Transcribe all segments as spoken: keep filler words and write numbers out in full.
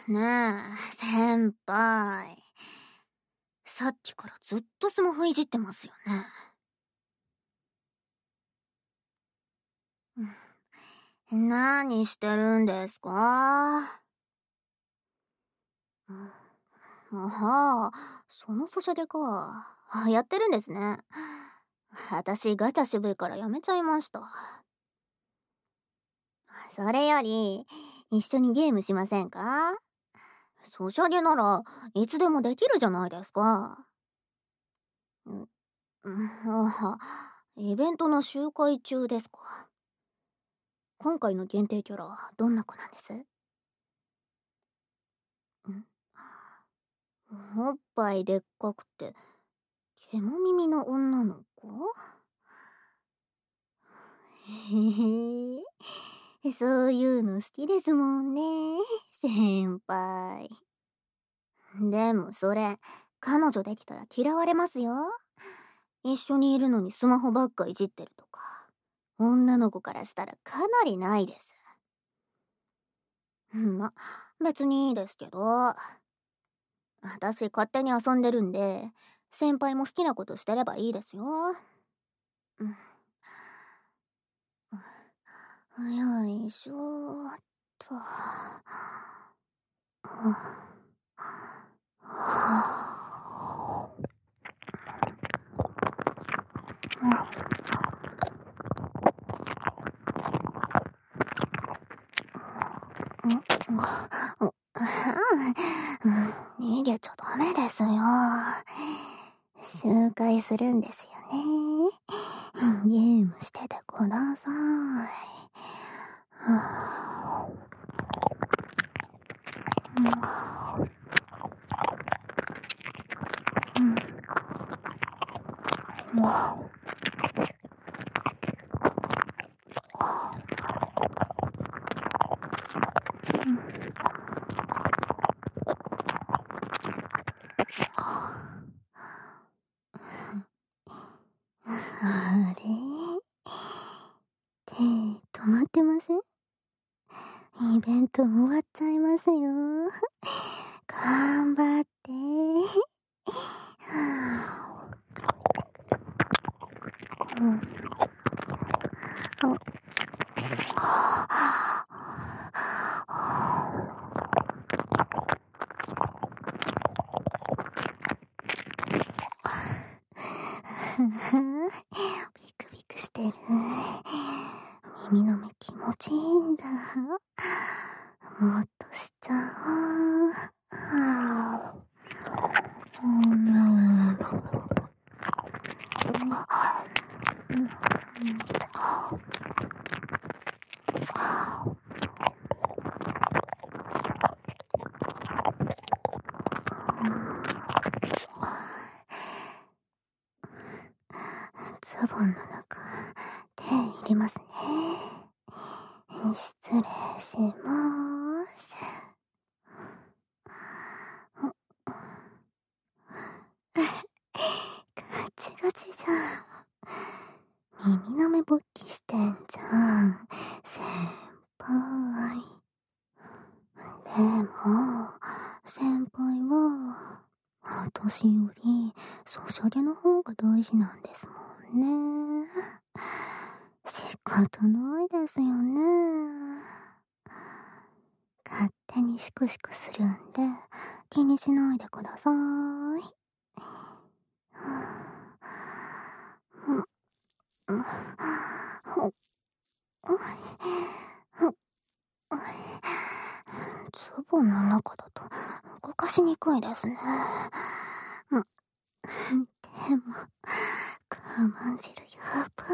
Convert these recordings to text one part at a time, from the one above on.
ねえ、先輩。さっきからずっとスマホいじってますよね。うん、何してるんですか？うん、ああ、そのソシャゲか。あ、やってるんですね。私ガチャ渋いからやめちゃいました。それより、一緒にゲームしませんか？ソシャゲならいつでもできるじゃないですか。うん、うん、あ、イベントの集会中ですか。今回の限定キャラはどんな子なんです？ん、おっぱいでっかくて、獣耳の女の子？へえ、そういうの好きですもんね、先輩。でもそれ、彼女できたら嫌われますよ。一緒にいるのにスマホばっかいじってるとか。女の子からしたらかなりないです。ま、別にいいですけど。私勝手に遊んでるんで、先輩も好きなことしてればいいですよ。うん。よいしょーっと。逃げちゃダメですよ。周回するんですよね。ゲームしててください。あれ？手止まってません？イベント終わっちゃいますよ。頑張って。ビクビクしてる。耳の目気持ちいいんだ。もっとしちゃおう。ズボンの中、手入れますね。失礼しまーす。ガチガチじゃん。耳の目勃起してんじゃん、先輩。でも、先輩は、私より、ソシャゲの方が大事なんですもんね。仕方ないですよね。勝手にシクシクするんで、気にしないでください。ズボンの中だと動かしにくいですね。でも、我慢汁やば。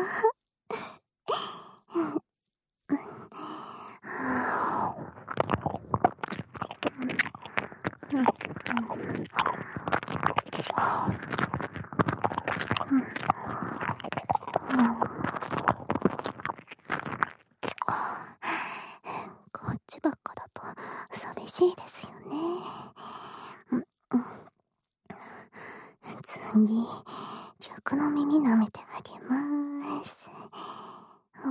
こっちばっかだと寂しいですよね。次、逆の耳舐めてあげまーす。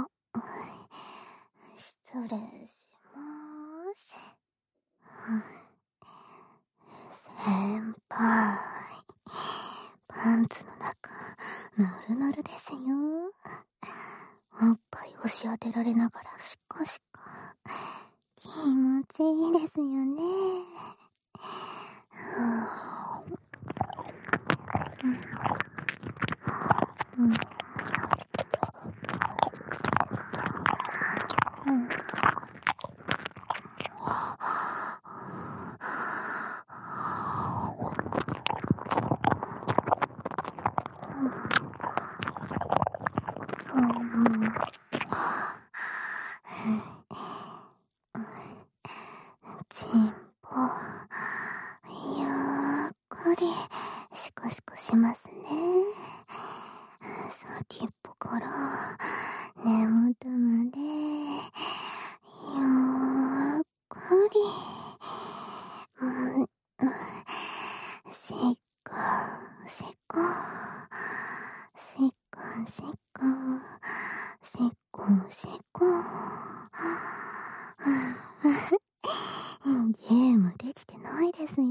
失礼しまーす。 ですよ。おっぱい押し当てられながらシコシコ。気持ちいいですよね。うんうんうんチンポ、ゆっくりシコシコしますね。先っぽから根元までゆっくり、うん、しっこしっこしっこしっこしっこしっこゲームできてないですよ。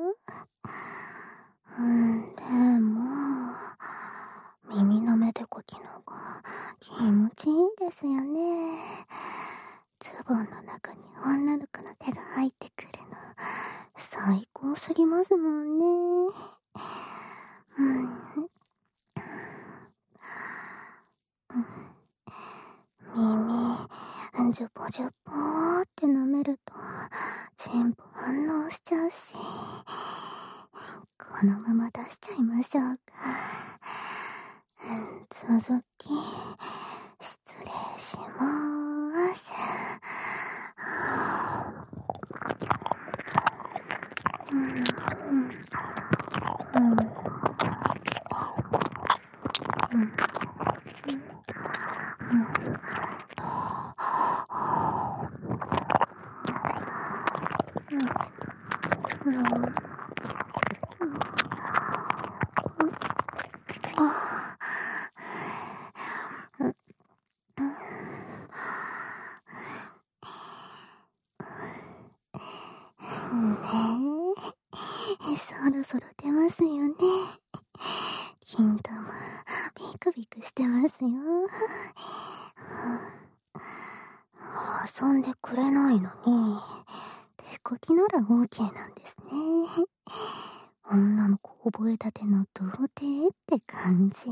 うん、でも耳の目でこきのが気持ちいいですよね。ズボンの中に女の子の手が入ってくるの最高すぎますもんね。うん、耳ジュポジュポーって舐めるとチンポ反応しちゃうし、このまま出しちゃいましょうか。続き失礼しまーす。うんうんうんねえ、そろそろ出ますよね。金玉ビクビクしてますよ。遊んでくれないのに手こきなら OK なんですね。女の子覚えたての童貞って感じ。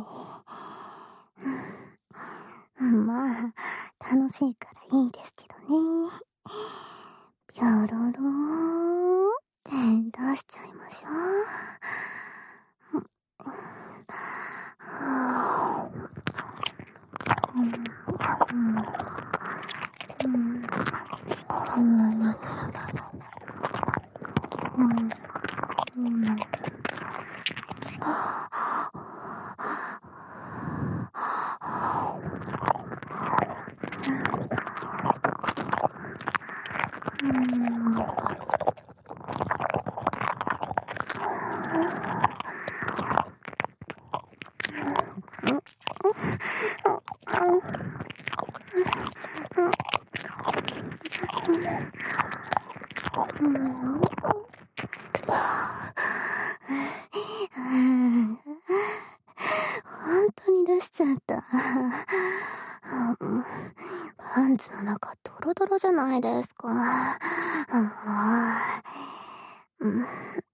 まあ楽しいからいいですけどね。ピョロローって出しちゃいましょう。本当に出しちゃった。パンツの中ドロドロじゃないですか。うん、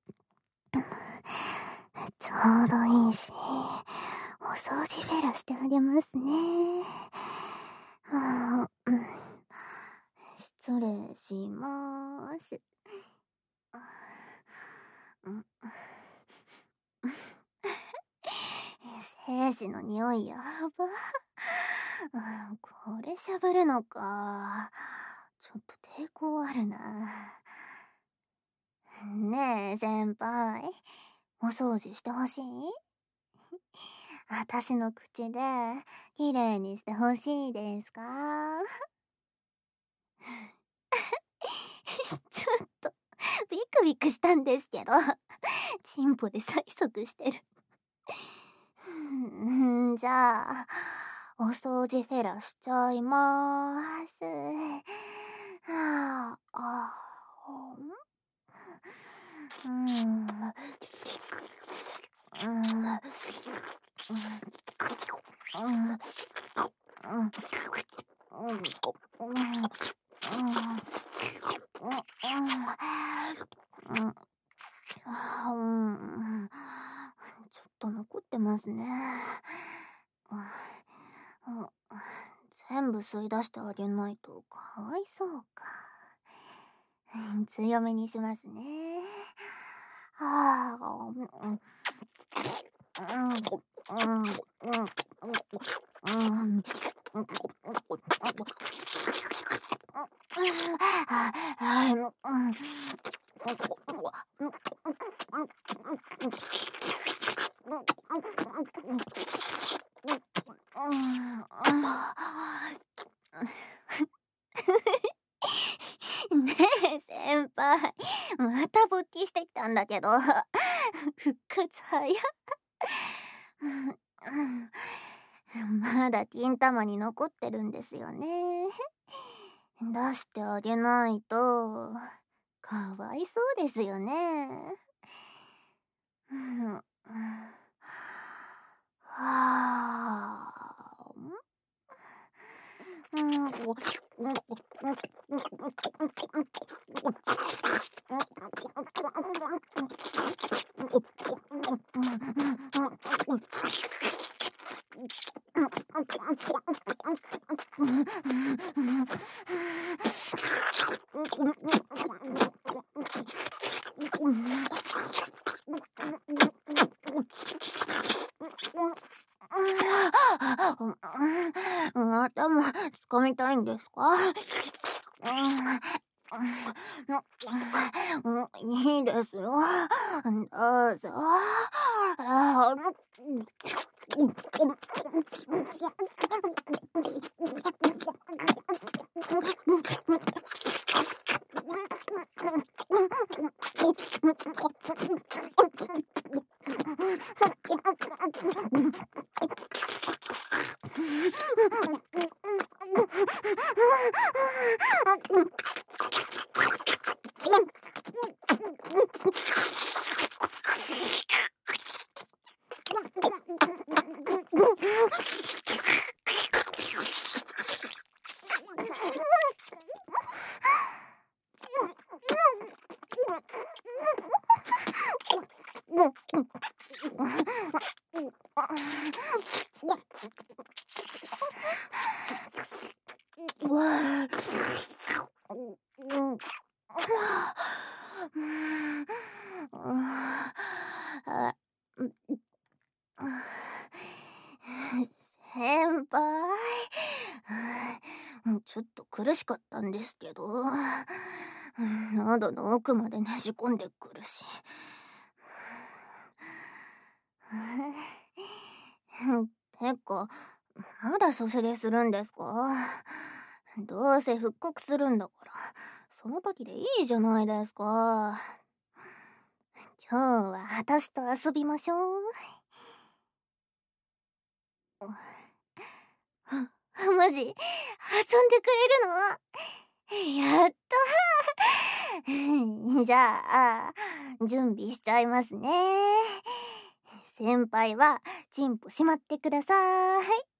ちょうどいいし、お掃除フェラしてあげますね。失礼しまーす。精子の匂いやば。これしゃぶるのか。ちょっと抵抗あるな。ねえ先輩、お掃除してほしい？私の口で綺麗にしてほしいですか？ちょっとビクビクしたんですけど、チンポで催促してる。んじゃあお掃除フェラしちゃいまーす。はあ、あうん、うん、うん、 うん、ちょっと残ってますね。全部吸い出してあげないとかわいそうか。強めにしますね。ああ、うん、うん、うん、うん、うん、ねえ、先輩。また勃起してきたんだけど。復活早っ。まだ金玉に残ってるんですよね。出してあげないと、かわいそうですよね。うん、はあ。うん、頭掴みたいんですか？いいですよ。どうぞ。先輩、ちょっと苦しかったんですけど、喉の奥までねじ込んでくるし。てか、まだそしでするんですか？どうせ復刻するんだから、その時でいいじゃないですか。今日は私と遊びましょう。マジ？遊んでくれるの？やったー。じゃあ、準備しちゃいますね。先輩はチンポしまってください。